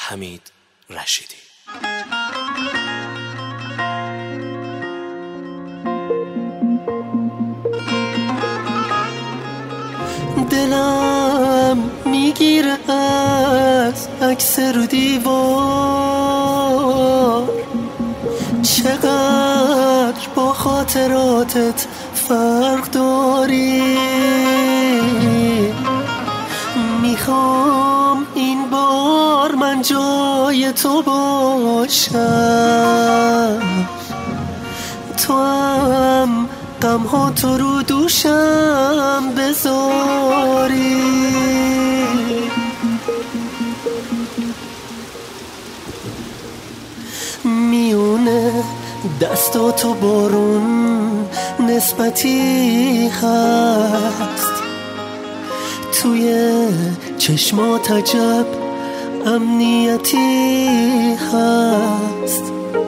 حمید رشیدی. دلم میگیره از عکس رو دیوار، چقدر با خاطراتت فرق داری. میخوام این بار من جای تو باشم، تو هم غمها تو رو دوشم بذاری. میونه دستاتو بارون نسبتی هست، توی چشمات عجب امنیتی هست.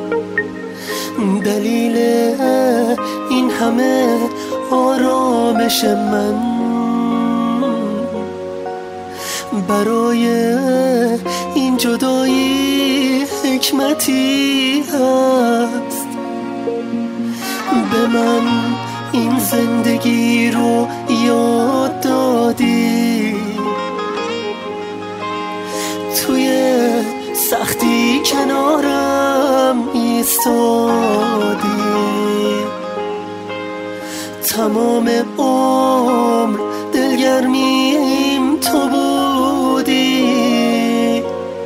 دلیل این همه آرامش من برای این جدایی حکمتی هست. به من این زندگی رو یاد دادی، توی سختی کنارم ایستادی. تمام عمر دلگرمیم تو بودی،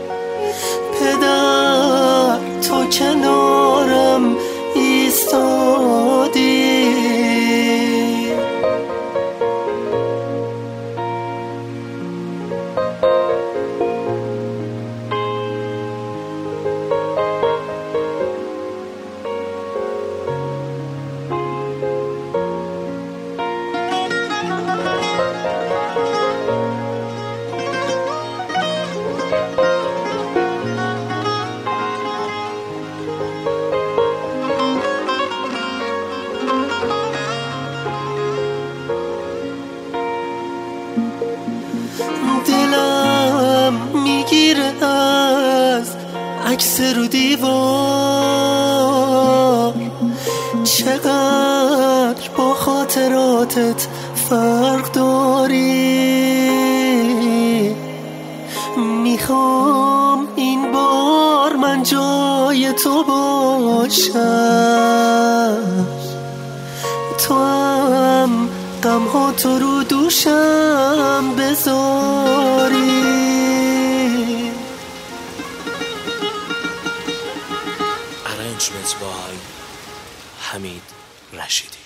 پدر تو کنارم ایستادی. دلم میگیره از عکس رو دیوار، چقدر با خاطراتت فرق داری. میخوام این بار من جای تو باشم، تو هم غمها تو رو دوشم بذاری. Arrangement by حمید رشیدی.